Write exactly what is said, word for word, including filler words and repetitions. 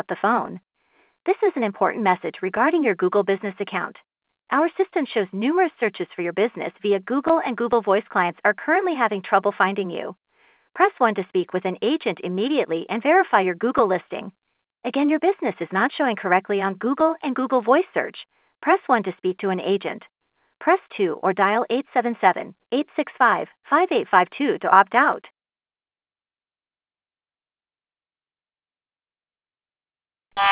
the phone. This is an important message regarding your Google Business account. Our system shows numerous searches for your business via Google, and Google Voice clients are currently having trouble finding you. Press one to speak with an agent immediately and verify your Google listing. Again, your business is not showing correctly on Google and Google Voice search. Press one to speak to an agent. Press two or dial eight seven seven, eight six five, five eight five two to opt out.